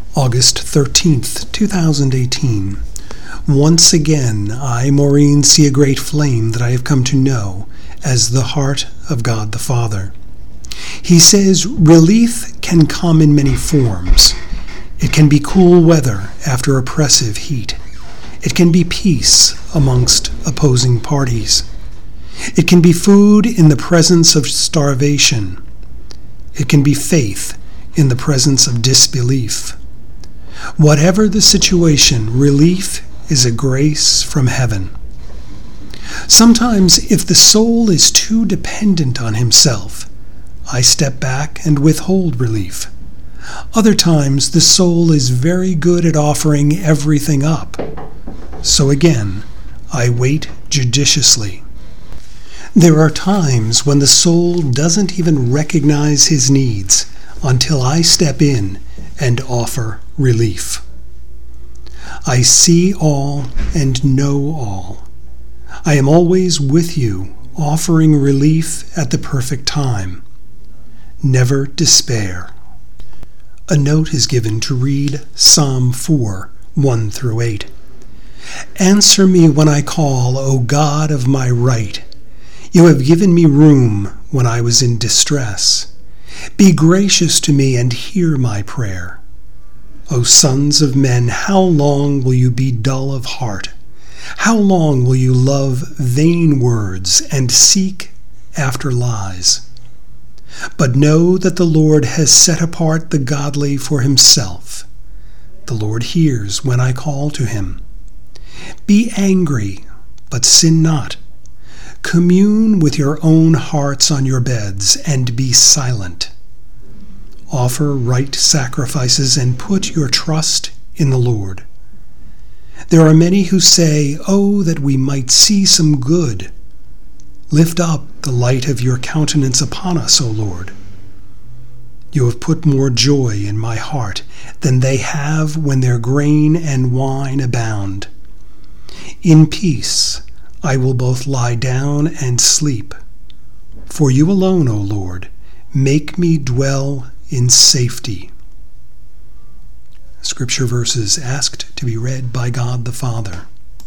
August 13th, 2018. Once again, I, Maureen, see a great flame that I have come to know as the heart of God the Father. He says relief can come in many forms. It can be cool weather after oppressive heat. It can be peace amongst opposing parties. It can be food in the presence of starvation. It can be faith in the presence of disbelief. Whatever the situation, relief is a grace from heaven. Sometimes, if the soul is too dependent on himself, I step back and withhold relief. Other times, the soul is very good at offering everything up. So again, I wait judiciously. There are times when the soul doesn't even recognize his needs until I step in and offer relief. I see all and know all. I am always with you, offering relief at the perfect time. Never despair. A note is given to read Psalm 4, 1 through 8. Answer me when I call, O God of my right. You have given me room when I was in distress. Be gracious to me and hear my prayer. O sons of men, how long will you be dull of heart? How long will you love vain words and seek after lies? But know that the Lord has set apart the godly for himself. The Lord hears when I call to him. Be angry, but sin not. Commune with your own hearts on your beds and be silent. Offer right sacrifices and put your trust in the Lord. There are many who say, "Oh, that we might see some good." Lift up the light of your countenance upon us, O Lord. You have put more joy in my heart than they have when their grain and wine abound. In peace I will both lie down and sleep. For you alone, O Lord, make me dwell in safety. Scripture verses asked to be read by God the Father.